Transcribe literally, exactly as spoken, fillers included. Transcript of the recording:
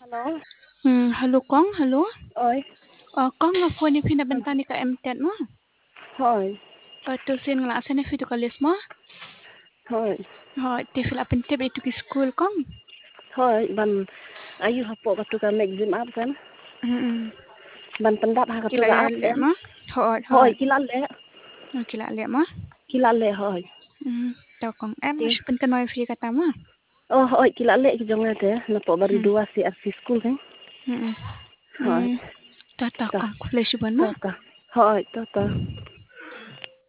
Halo. Hmm, halo Kong, halo. Oi. Uh, Kong nga phone ni pinabenta ni ka M ten mo. Hoi. Uh, tusin nga asa ni video kalis mo. Hoi. Ha, ti fill up inte itu ki school Kong. Hoi ban ayu hapo batu ka magazine up kan. Hmm. Ban pendat ha katu Kila ka ya up le kan. mo. Hot Hoi hot. kilal le. Kila le mo. Kilal le hoi. Hmm, tau Kong. Em Ti. mas pen ka noi free kata mo. Oh hoi kilal le ki jonga te napo bari Hmm. dua si R C school kan. Hmm. Hoi. Hmm. Ta ta Ta. Kong, flash ban mo. Ta ta. Hoi ta ta.